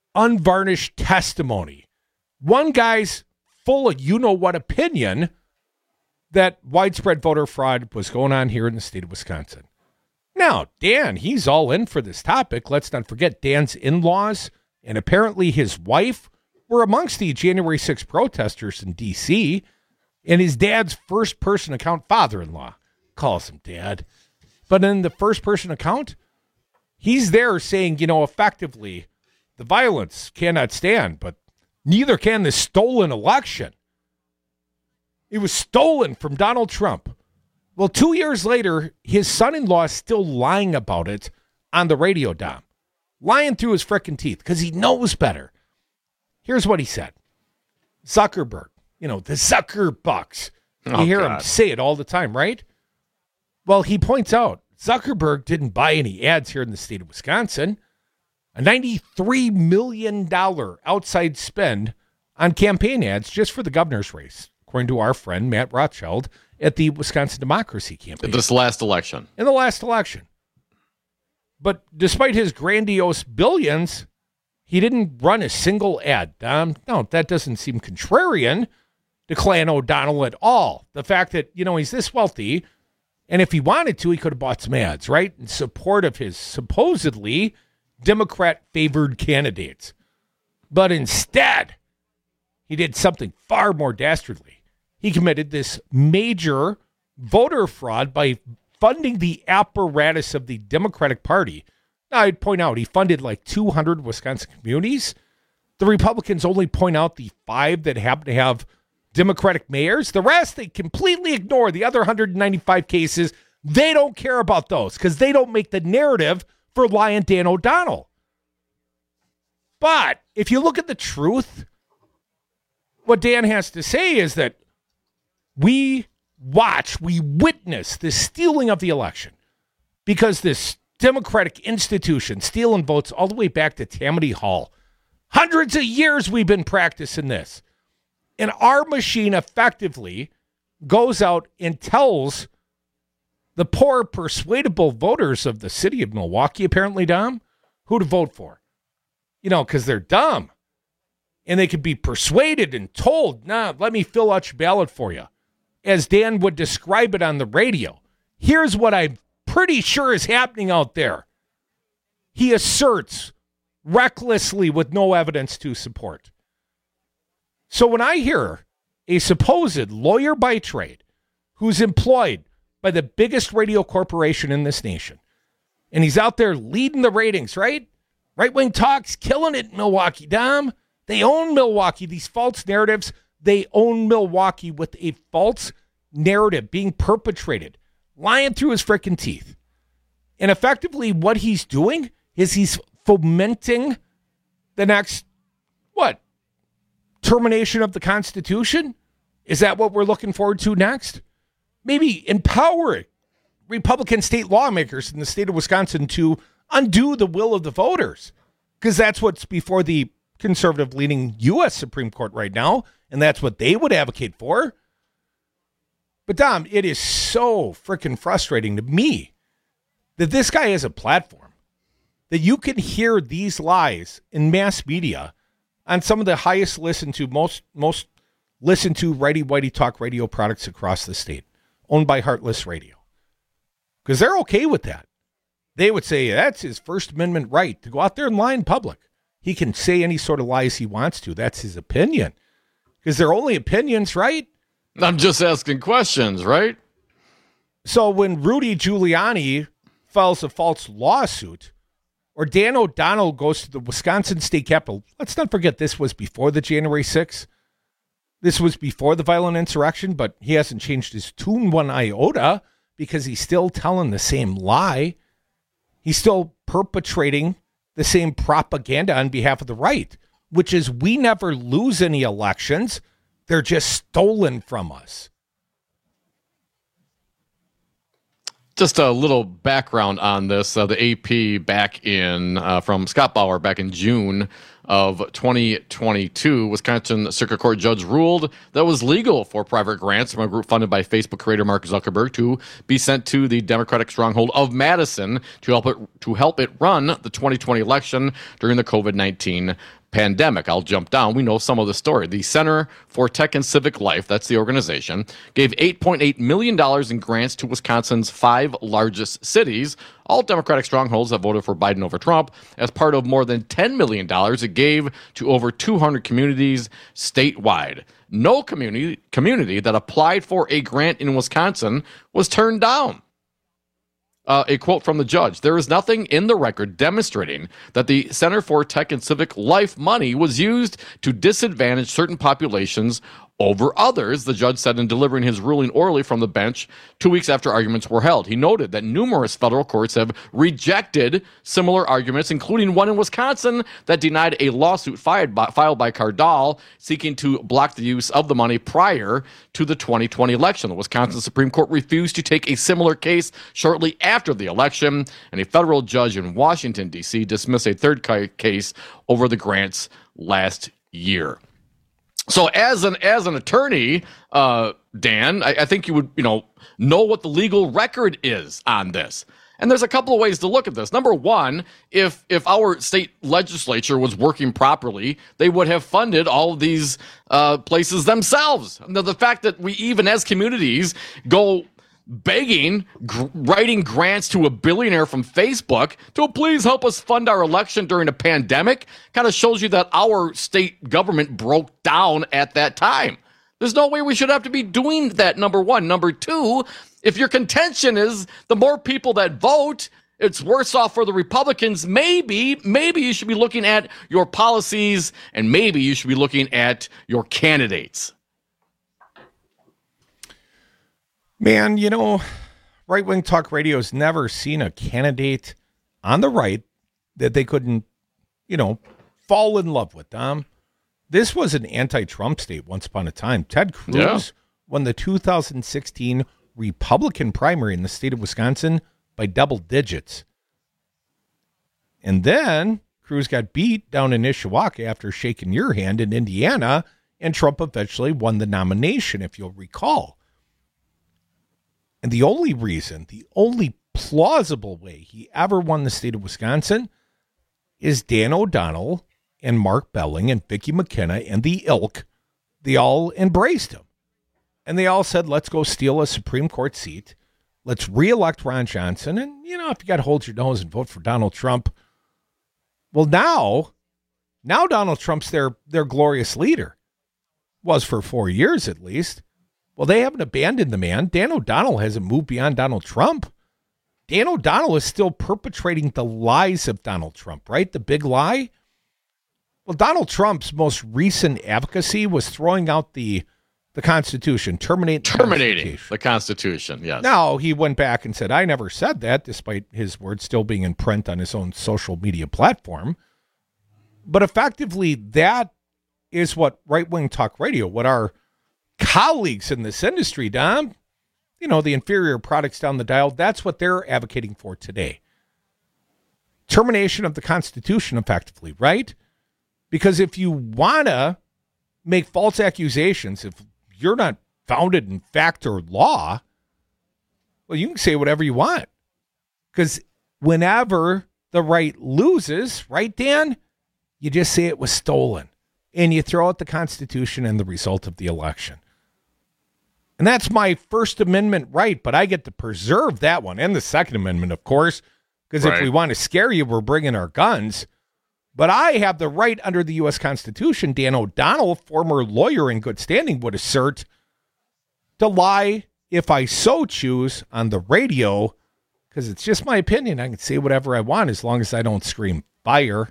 unvarnished testimony. One guy's full of you-know-what opinion that widespread voter fraud was going on here in the state of Wisconsin. Now, Dan, he's all in for this topic. Let's not forget Dan's in-laws and apparently his wife were amongst the January 6th protesters in D.C., and his dad's first-person account, father-in-law, calls him dad. But in the first-person account, he's there saying, effectively, the violence cannot stand, but neither can the stolen election. It was stolen from Donald Trump. Well, 2 years later, his son-in-law is still lying about it on the radio, Dom. Lying through his frickin' teeth because he knows better. Here's what he said. Zuckerberg, the Zuckerbucks. You hear him say it all the time, right? Well, he points out Zuckerberg didn't buy any ads here in the state of Wisconsin. A $93 million outside spend on campaign ads just for the governor's race, according to our friend Matt Rothschild at the Wisconsin Democracy Campaign. This last election. In the last election. But despite his grandiose billions, he didn't run a single ad. No, that doesn't seem contrarian to Clan O'Donnell at all. The fact that, he's this wealthy, and if he wanted to, he could have bought some ads, right? In support of his supposedly Democrat-favored candidates. But instead, he did something far more dastardly. He committed this major voter fraud by funding the apparatus of the Democratic Party. Now, I'd point out he funded like 200 Wisconsin communities. The Republicans only point out the 5 that happen to have Democratic mayors. The rest, they completely ignore. The other 195 cases, they don't care about those because they don't make the narrative for lying Dan O'Donnell. But if you look at the truth, what Dan has to say is that we witness the stealing of the election because this Democratic institution stealing votes all the way back to Tammany Hall. Hundreds of years we've been practicing this. And our machine effectively goes out and tells the poor, persuadable voters of the city of Milwaukee, apparently, Dom, who to vote for. Because they're dumb. And they could be persuaded and told, let me fill out your ballot for you. As Dan would describe it on the radio. Here's what I'm pretty sure is happening out there. He asserts recklessly with no evidence to support. So when I hear a supposed lawyer by trade who's employed by the biggest radio corporation in this nation, and he's out there leading the ratings, right? Right-wing talk's killing it in Milwaukee, Dom. They own Milwaukee. These false narratives, they own Milwaukee with a false narrative being perpetrated, lying through his frickin' teeth. And effectively what he's doing is he's fomenting the next, termination of the Constitution? Is that what we're looking forward to next? Maybe empowering Republican state lawmakers in the state of Wisconsin to undo the will of the voters. Because that's what's before the conservative-leaning U.S. Supreme Court right now, and that's what they would advocate for. But, Dom, it is so freaking frustrating to me that this guy has a platform, that you can hear these lies in mass media on some of the highest listened to, most listened to righty-whitey talk radio products across the state, owned by Heartless Radio. Because they're okay with that. They would say that's his First Amendment right to go out there and lie in public. He can say any sort of lies he wants to. That's his opinion. Because they're only opinions, right? I'm just asking questions, right? So when Rudy Giuliani files a false lawsuit, or Dan O'Donnell goes to the Wisconsin State Capitol, let's not forget this was before the January 6th. This was before the violent insurrection, but he hasn't changed his tune one iota because he's still telling the same lie. He's still perpetrating the same propaganda on behalf of the right, which is we never lose any elections. They're just stolen from us. Just a little background on this. The AP back in, from Scott Bauer back in June of 2022, Wisconsin Circuit Court judge ruled that it was legal for private grants from a group funded by Facebook creator Mark Zuckerberg to be sent to the Democratic stronghold of Madison to help it run the 2020 election during the COVID-19 pandemic. I'll jump down. We know some of the story. The Center for Tech and Civic Life, that's the organization, gave $8.8 million in grants to Wisconsin's 5 largest cities, all Democratic strongholds that voted for Biden over Trump, as part of more than $10 million it gave to over 200 communities statewide. No community that applied for a grant in Wisconsin was turned down. A quote from the judge: "There is nothing in the record demonstrating that the Center for Tech and Civic Life money was used to disadvantage certain populations over others," the judge said in delivering his ruling orally from the bench 2 weeks after arguments were held. He noted that numerous federal courts have rejected similar arguments, including one in Wisconsin that denied a lawsuit filed by Cardall seeking to block the use of the money prior to the 2020 election. The Wisconsin Supreme Court refused to take a similar case shortly after the election, and a federal judge in Washington, D.C. dismissed a third case over the grants last year. So as an attorney, Dan, I think you would know what the legal record is on this. And there's a couple of ways to look at this. Number one, if our state legislature was working properly, they would have funded all of these places themselves. The fact that we even as communities go begging, writing grants to a billionaire from Facebook to please help us fund our election during a pandemic kind of shows you that our state government broke down at that time. There's no way we should have to be doing that, number one. Number two, if your contention is the more people that vote, it's worse off for the Republicans, maybe you should be looking at your policies and maybe you should be looking at your candidates. Man, right-wing talk radio's never seen a candidate on the right that they couldn't, fall in love with. This was an anti-Trump state once upon a time. Ted Cruz won the 2016 Republican primary in the state of Wisconsin by double digits. And then Cruz got beat down in Ishawaka after shaking your hand in Indiana, and Trump eventually won the nomination, if you'll recall. And the only plausible way he ever won the state of Wisconsin is Dan O'Donnell and Mark Belling and Vicki McKenna and the ilk. They all embraced him. And they all said, let's go steal a Supreme Court seat. Let's reelect Ron Johnson. And, if you got to hold your nose and vote for Donald Trump. Well, now Donald Trump's their glorious leader. Was for 4 years at least. Well, they haven't abandoned the man. Dan O'Donnell hasn't moved beyond Donald Trump. Dan O'Donnell is still perpetrating the lies of Donald Trump, right? The big lie. Well, Donald Trump's most recent advocacy was throwing out the Constitution, terminating the Constitution, yes. Now, he went back and said, I never said that, despite his words still being in print on his own social media platform. But effectively, that is what right-wing talk radio, what our colleagues in this industry, Dom, the inferior products down the dial, that's what they're advocating for today. Termination of the Constitution, effectively, right? Because if you want to make false accusations, if you're not founded in fact or law, well, you can say whatever you want. Because whenever the right loses, right, Dan, you just say it was stolen. And you throw out the Constitution and the result of the election. And that's my First Amendment right, but I get to preserve that one and the Second Amendment, of course, because if we want to scare you, we're bringing our guns. But I have the right under the U.S. Constitution, Dan O'Donnell, former lawyer in good standing, would assert, to lie if I so choose on the radio, because it's just my opinion. I can say whatever I want as long as I don't scream fire.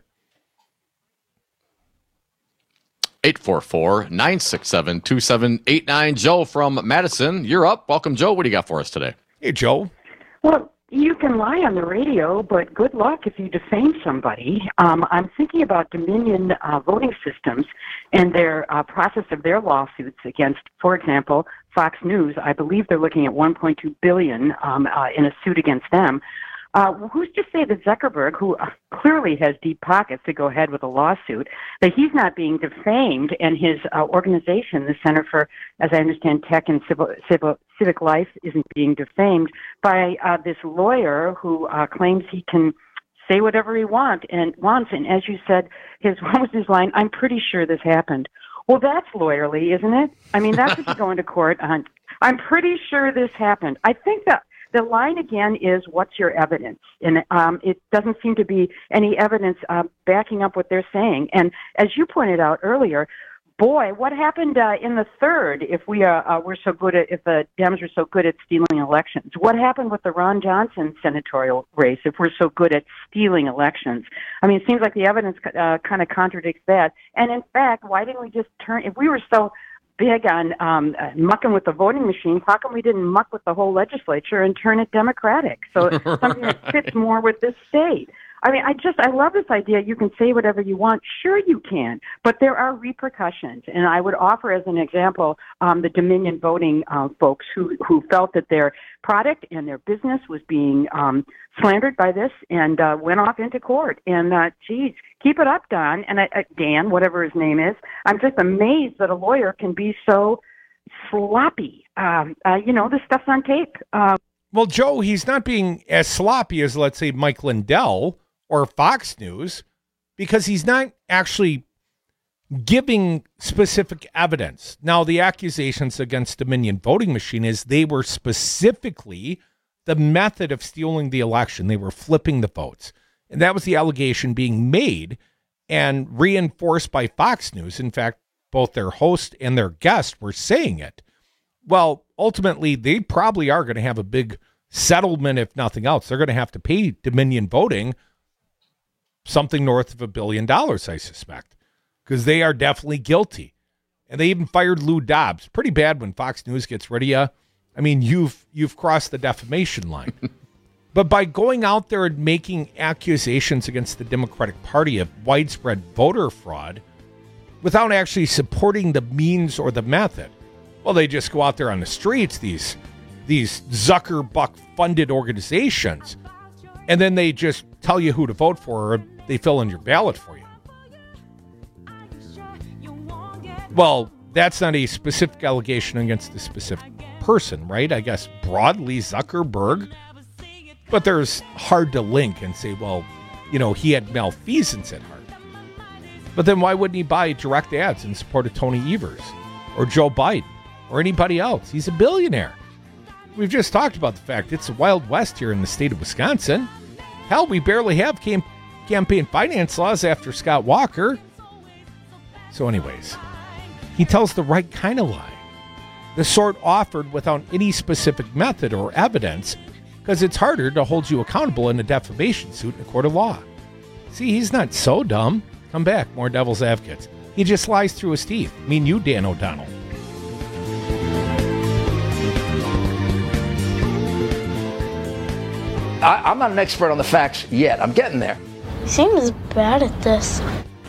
844-967-2789. Joe from Madison, you're up. Welcome, Joe. What do you got for us today? Hey, Joe. Well, you can lie on the radio, but good luck if you defame somebody. I'm thinking about Dominion voting systems and their process of their lawsuits against, for example, Fox News. I believe they're looking at $1.2 billion in a suit against them. Who's to say that Zuckerberg, who clearly has deep pockets to go ahead with a lawsuit, that he's not being defamed, and his organization, the Center for, as I understand, Tech and Civic Life, isn't being defamed by this lawyer who claims he can say whatever he wants. And as you said, what was his line? I'm pretty sure this happened. Well, that's lawyerly, isn't it? I mean, that's what you go into court on. I'm pretty sure this happened. I think that the line again is, what's your evidence? And it doesn't seem to be any evidence backing up what they're saying. And as you pointed out earlier, boy, what happened in the third? If if the Dems were so good at stealing elections, what happened with the Ron Johnson senatorial race? If we're so good at stealing elections, I mean, it seems like the evidence kind of contradicts that. And in fact, why didn't we just turn? If we were so big on mucking with the voting machines, how come we didn't muck with the whole legislature and turn it Democratic? So something that fits more with this state. I mean, I love this idea. You can say whatever you want. Sure you can, but there are repercussions. And I would offer as an example the Dominion voting folks who felt that their product and their business was being slandered by this and went off into court. And geez, keep it up, Don. And Dan, whatever his name is, I'm just amazed that a lawyer can be so sloppy. This stuff's on tape. Well, Joe, he's not being as sloppy as, let's say, Mike Lindell or Fox News, because he's not actually giving specific evidence. Now, the accusations against Dominion Voting Machine is they were specifically the method of stealing the election. They were flipping the votes. And that was the allegation being made and reinforced by Fox News. In fact, both their host and their guest were saying it. Well, ultimately, they probably are going to have a big settlement, if nothing else. They're going to have to pay Dominion Voting something north of $1 billion, I suspect, because they are definitely guilty. And they even fired Lou Dobbs. Pretty bad when Fox News gets rid of you. I mean, you've crossed the defamation line. But by going out there and making accusations against the Democratic Party of widespread voter fraud without actually supporting the means or the method, well, they just go out there on the streets, these Zuckerbuck-funded organizations, and then they just tell you who to vote for, or they fill in your ballot for you. Well, that's not a specific allegation against a specific person, right? I guess broadly Zuckerberg. But there's hard to link and say, well, he had malfeasance at heart. But then why wouldn't he buy direct ads in support of Tony Evers or Joe Biden or anybody else? He's a billionaire. We've just talked about the fact it's the Wild West here in the state of Wisconsin. Hell, we barely have campaign finance laws after Scott Walker. So anyways, he tells the right kind of lie. The sort offered without any specific method or evidence, because it's harder to hold you accountable in a defamation suit in a court of law. See, he's not so dumb. Come back, more Devil's Advocates. He just lies through his teeth. I mean, you, Dan O'Donnell. I'm not an expert on the facts yet. I'm getting there. Seems bad at this.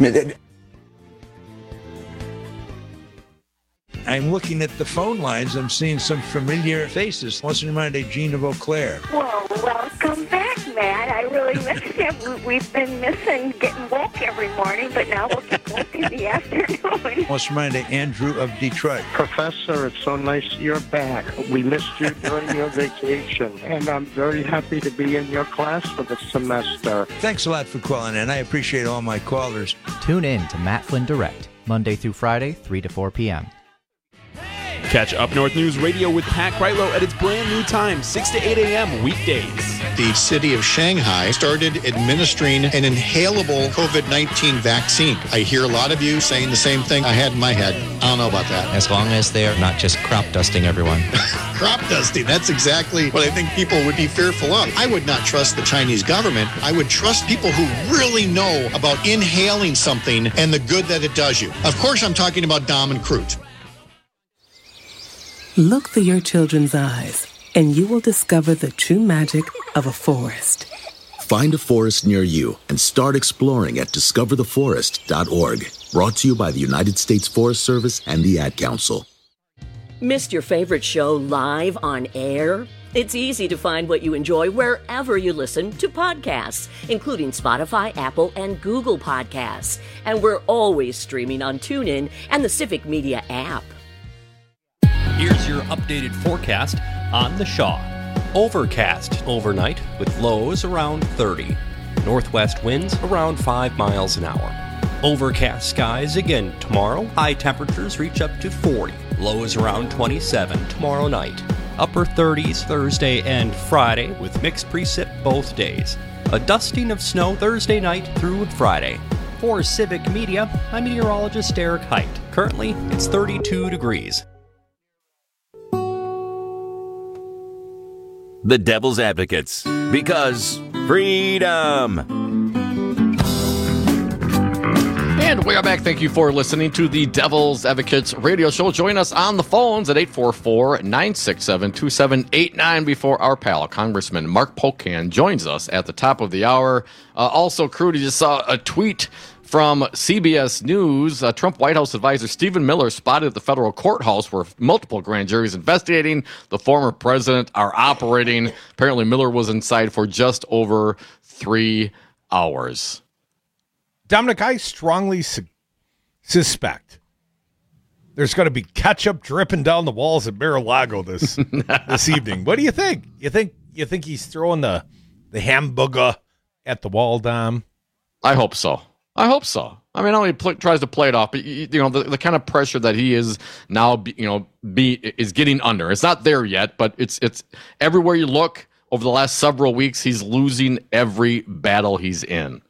I'm looking at the phone lines. I'm seeing some familiar faces. What's reminded Gene of Eau Claire? Well, welcome back, Matt. I really missed you. We've been missing getting woke every morning, but now we'll get woke in the afternoon. What's reminded Andrew of Detroit? Professor, it's so nice you're back. We missed you during your vacation, and I'm very happy to be in your class for the semester. Thanks a lot for calling in. I appreciate all my callers. Tune in to Matt Flynn Direct, Monday through Friday, 3 to 4 p.m. Catch Up North News Radio with Pat Kreitlow at its brand new time, 6 to 8 a.m. weekdays. The city of Shanghai started administering an inhalable COVID-19 vaccine. I hear a lot of you saying the same thing I had in my head. I don't know about that. As long as they're not just crop dusting everyone. Crop dusting, that's exactly what I think people would be fearful of. I would not trust the Chinese government. I would trust people who really know about inhaling something and the good that it does you. Of course, I'm talking about Dom and Crute. Look through your children's eyes, and you will discover the true magic of a forest. Find a forest near you and start exploring at discovertheforest.org. Brought to you by the United States Forest Service and the Ad Council. Missed your favorite show live on air? It's easy to find what you enjoy wherever you listen to podcasts, including Spotify, Apple, and Google Podcasts. And we're always streaming on TuneIn and the Civic Media app. Here's your updated forecast on the Shaw. Overcast overnight with lows around 30. Northwest winds around 5 miles an hour. Overcast skies again tomorrow. High temperatures reach up to 40. Lows around 27 tomorrow night. Upper 30s Thursday and Friday with mixed precip both days. A dusting of snow Thursday night through Friday. For Civic Media, I'm meteorologist Eric Height. Currently, it's 32 degrees. The Devil's Advocates, because freedom. And we are back. Thank you for listening to the Devil's Advocates radio show. Join us on the phones at 844-967-2789 before our pal, Congressman Mark Pocan, joins us at the top of the hour. Also, Crudy just saw a tweet from CBS News. Trump White House advisor Stephen Miller spotted at the federal courthouse where multiple grand juries investigating the former president are operating. Apparently, Miller was inside for just over 3 hours. Dominic, I strongly suspect there's going to be ketchup dripping down the walls at Mar-a-Lago this evening. What do you think? You think he's throwing the hamburger at the wall, Dom? I hope so. I mean, I know he tries to play it off, but the kind of pressure that he is now, is getting under. It's not there yet, but it's everywhere you look. Over the last several weeks, he's losing every battle he's in.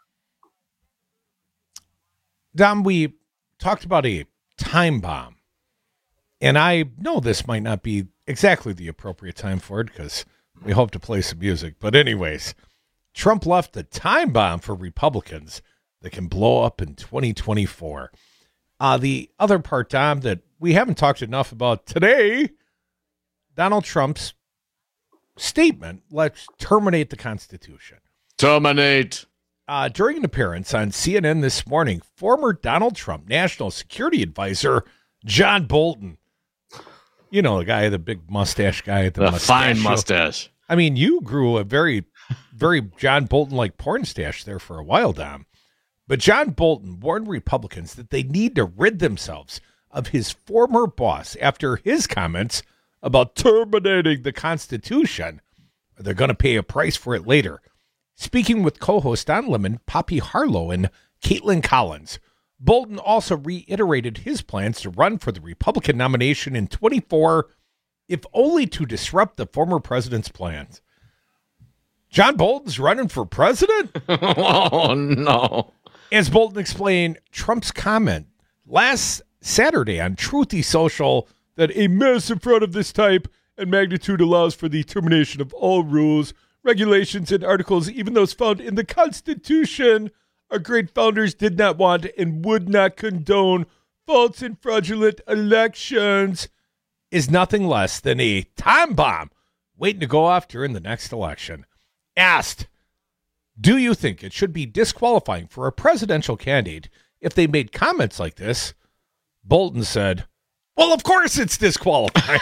Dom, we talked about a time bomb, and I know this might not be exactly the appropriate time for it because we hope to play some music. But anyways, Trump left a time bomb for Republicans that can blow up in 2024. The other part, Dom, that we haven't talked enough about today, Donald Trump's statement, let's terminate the Constitution. Terminate. During an appearance on CNN this morning, former Donald Trump National Security Advisor John Bolton, the guy, the big mustache guy, the fine mustache. I mean, you grew a very, very John Bolton-like porn stash there for a while, Dom. But John Bolton warned Republicans that they need to rid themselves of his former boss after his comments about terminating the Constitution. They're going to pay a price for it later. Speaking with co-host Don Lemon, Poppy Harlow, and Caitlin Collins, Bolton also reiterated his plans to run for the Republican nomination in 24, if only to disrupt the former president's plans. John Bolton's running for president? Oh, no. As Bolton explained, Trump's comment last Saturday on Truthy Social that a massive fraud of this type and magnitude allows for the termination of all rules, regulations, and articles, even those found in the Constitution, our great founders did not want and would not condone false and fraudulent elections, is nothing less than a time bomb waiting to go off during the next election. Asked, do you think it should be disqualifying for a presidential candidate if they made comments like this? Bolton said, well, of course it's disqualifying.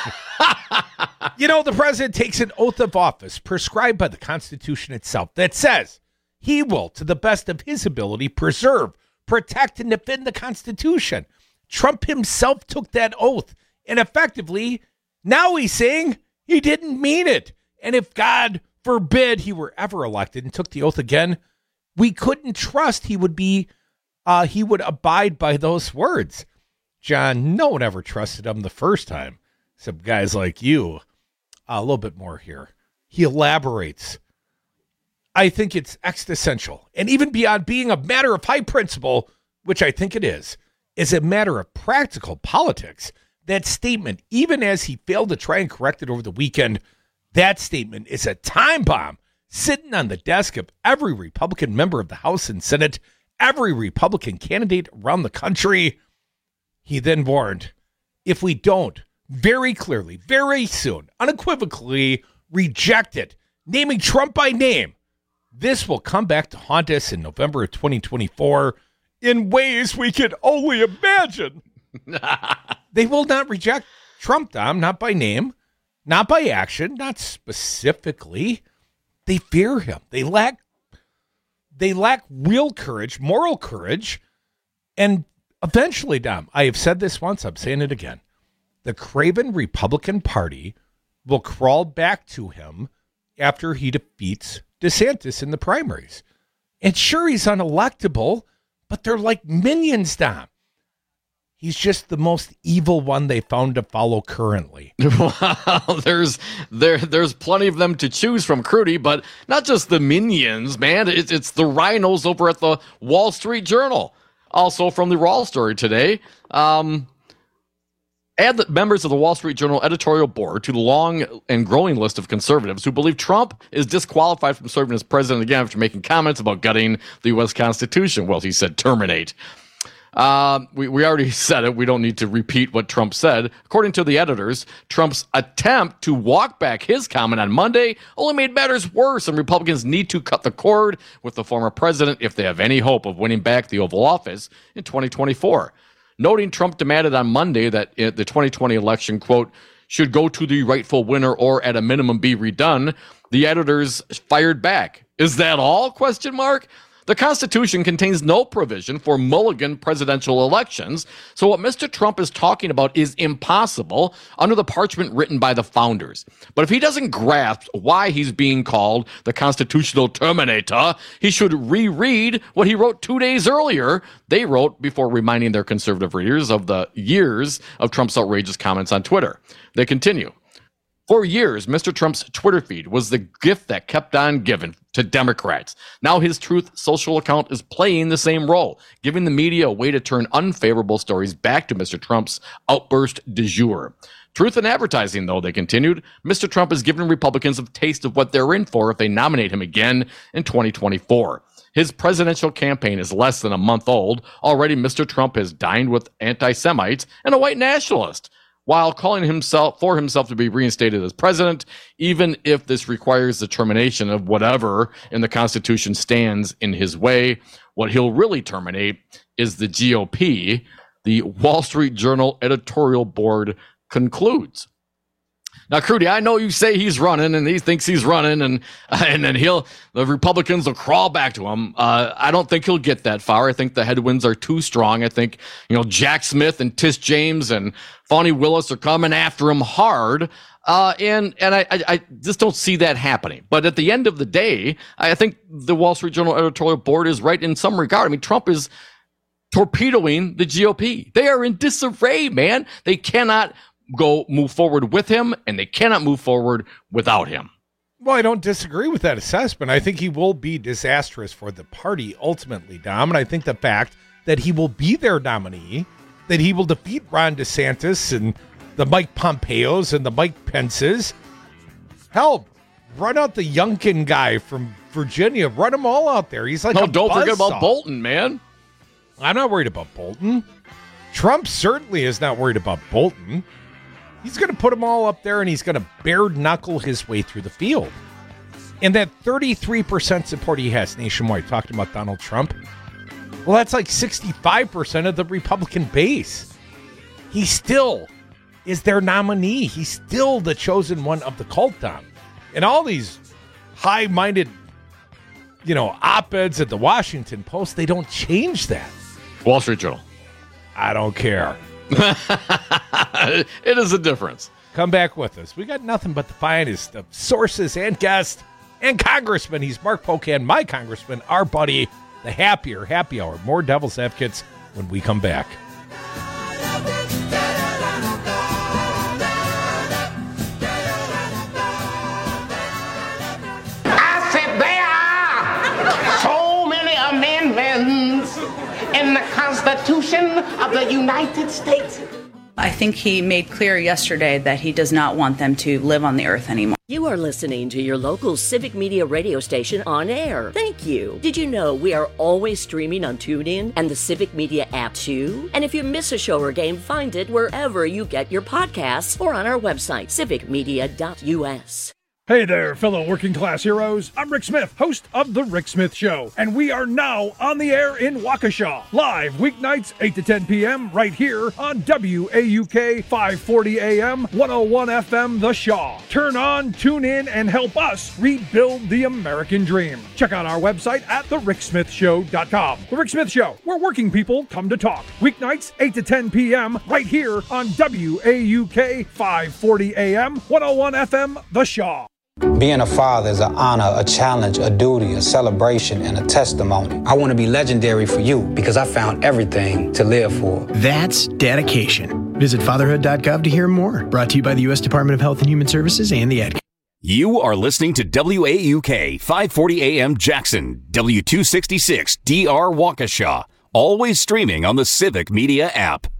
The president takes an oath of office prescribed by the Constitution itself that says he will, to the best of his ability, preserve, protect, and defend the Constitution. Trump himself took that oath, and effectively, now he's saying he didn't mean it. And if God forbid he were ever elected and took the oath again, we couldn't trust he would abide by those words. John, no one ever trusted him the first time, except guys like you. A little bit more here. He elaborates. I think it's existential, and even beyond being a matter of high principle, which I think it is a matter of practical politics. That statement, even as he failed to try and correct it over the weekend, that statement is a time bomb sitting on the desk of every Republican member of the House and Senate, every Republican candidate around the country. He then warned, if we don't very clearly, very soon, unequivocally reject it, naming Trump by name, this will come back to haunt us in November of 2024 in ways we can only imagine. They will not reject Trump, Dom, not by name, not by action, not specifically. They fear him. They lack real courage, moral courage, and eventually, Dom, I have said this once, I'm saying it again. The craven Republican Party will crawl back to him after he defeats DeSantis in the primaries. And sure, he's unelectable, but they're like minions, Dom. He's just the most evil one they found to follow currently. Well, there's plenty of them to choose from, Crudy, but not just the minions, man. It's the rhinos over at the Wall Street Journal. Also from the Raw story today. Add the members of the Wall Street Journal editorial board to the long and growing list of conservatives who believe Trump is disqualified from serving as president again after making comments about gutting the U.S. Constitution. Well, he said terminate. We already said it. We don't need to repeat what Trump said. According to the editors, Trump's attempt to walk back his comment on Monday only made matters worse, and Republicans need to cut the cord with the former president if they have any hope of winning back the Oval Office in 2024. Noting Trump demanded on Monday that the 2020 election, quote, should go to the rightful winner or at a minimum be redone, the editors fired back. Is that all? Question mark. The Constitution contains no provision for mulligan presidential elections, so what Mr. Trump is talking about is impossible under the parchment written by the founders. But if he doesn't grasp why he's being called the constitutional terminator, he should reread what he wrote 2 days earlier. They wrote before reminding their conservative readers of the years of Trump's outrageous comments on Twitter. They continue. For years, Mr. Trump's Twitter feed was the gift that kept on giving to Democrats. Now his Truth Social account is playing the same role, giving the media a way to turn unfavorable stories back to Mr. Trump's outburst du jour. Truth in advertising, though, they continued, Mr. Trump has given Republicans a taste of what they're in for if they nominate him again in 2024. His presidential campaign is less than a month old. Already, Mr. Trump has dined with anti-Semites and a white nationalist, while calling himself to be reinstated as president, even if this requires the termination of whatever in the Constitution stands in his way. What he'll really terminate is the GOP, the Wall Street Journal editorial board concludes. Now, Crudy, I know you say he's running and he thinks he's running and then the Republicans will crawl back to him. I don't think he'll get that far. I think the headwinds are too strong. I think, Jack Smith and Tish James and Fani Willis are coming after him hard. And I just don't see that happening. But at the end of the day, I think the Wall Street Journal editorial board is right in some regard. I mean, Trump is torpedoing the GOP. They are in disarray, man. They cannot move forward with him, and they cannot move forward without him. Well, I don't disagree with that assessment. I think he will be disastrous for the party ultimately, Dom, and I think the fact that he will be their nominee, that he will defeat Ron DeSantis and the Mike Pompeos and the Mike Pences. Hell, run out the Youngkin guy from Virginia. Run them all out there. He's like don't forget about Bolton, man. I'm not worried about Bolton. Trump certainly is not worried about Bolton. He's going to put them all up there, and he's going to bare-knuckle his way through the field. And that 33% support he has nationwide, talking about Donald Trump, well, that's like 65% of the Republican base. He still is their nominee. He's still the chosen one of the cult, Dom. And all these high-minded, op-eds at the Washington Post, they don't change that. Wall Street Journal. I don't care. It is a difference. Come back with us. We got nothing but the finest of sources and guests and congressmen. He's Mark Pocan, my congressman, our buddy, the Happier Happy Hour. More Devil's Advocates when we come back. I said there are so many amendments in the Constitution of the United States. I think he made clear yesterday that he does not want them to live on the earth anymore. You are listening to your local Civic Media radio station on air. Thank you. Did you know we are always streaming on TuneIn and the Civic Media app too? And if you miss a show or game, find it wherever you get your podcasts or on our website, civicmedia.us. Hey there, fellow working class heroes. I'm Rick Smith, host of The Rick Smith Show, and we are now on the air in Waukesha, live weeknights 8 to 10 p.m. right here on WAUK 540 AM, 101 FM The Shaw. Turn on, tune in, and help us rebuild the American dream. Check out our website at thericksmithshow.com. The Rick Smith Show, where working people come to talk. Weeknights 8 to 10 p.m. right here on WAUK 540 AM, 101 FM The Shaw. Being a father is an honor, a challenge, a duty, a celebration, and a testimony. I want to be legendary for you because I found everything to live for. That's dedication. Visit fatherhood.gov to hear more. Brought to you by the U.S. Department of Health and Human Services and the Ad. You are listening to WAUK 540 AM Jackson, W266 DR Waukesha. Always streaming on the Civic Media app.